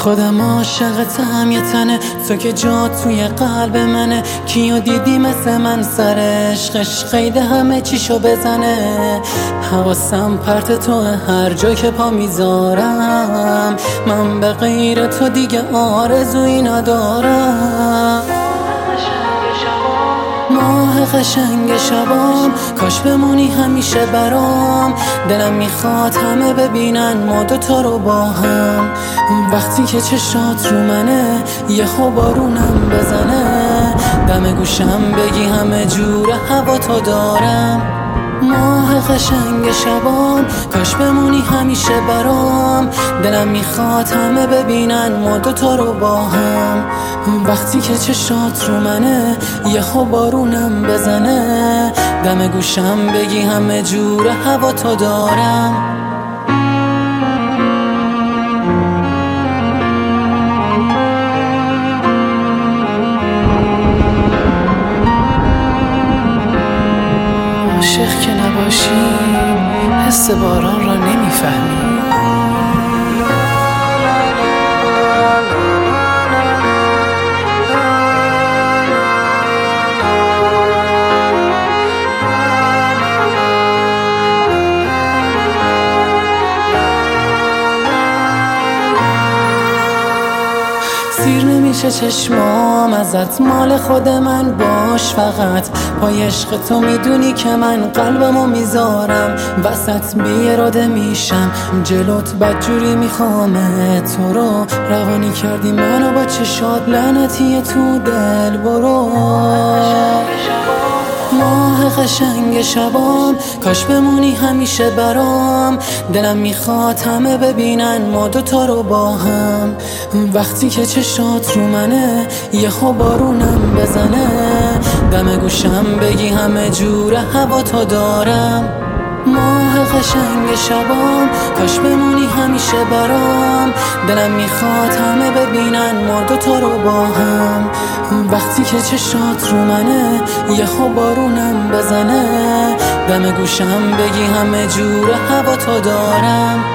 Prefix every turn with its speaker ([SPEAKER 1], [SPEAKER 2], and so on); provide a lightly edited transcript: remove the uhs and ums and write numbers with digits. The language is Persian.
[SPEAKER 1] خودم عاشقتم یه تنه، تو که جا توی قلب منه. کیو دیدی مثل من سر عشقش قید همه چیشو بزنه. حواسم پرت تو هر جا که پا میذارم، من به غیر تو دیگه آرزویی ندارم. ماه قشنگ شبام، کاش بمونی همیشه برام. دلم میخواد همه ببینن ما دوتا رو با هم. وقتی که چشات رو منه، یه بارونم بزنه. دم گوشم بگی همه جور هوا تو دارم. ماه قشنگ شبام، کاش بمونی همیشه برام. دلم میخواد همه ببینن ما دوتا رو با هم. وقتی که چشات رو منه، یه بارونم بزنه. دم گوشم بگی همه جور هوا تو دارم. عاشق که نباشی حس باران را نمیفهمی. سیر نمیشه چشمام ازت، مال خود من باش فقط. پای عشق تو میدونی که من قلبمو میذارم وسط. بی اراده میشم جلوت، بدجوری میخوامه تو رو. روانی کردی منو با چشات، لعنتی تو دل برو. ماه قشنگ شبام، کاش بمونی همیشه برام. دلم میخواد همه ببینن ما دوتا رو با هم. وقتی که چشات رو منه، یه بارونم بزنه. دم گوشم بگی همه جور هوا تو دارم. ماه قشنگ شبام، کاش بمونی همیشه برام. دلم میخواد همه ببینن ما دوتا رو با هم. وقتی که چشات رو منه، یه بارونم بزنه. دم گوشم بگی همه جور هوا تو دارم.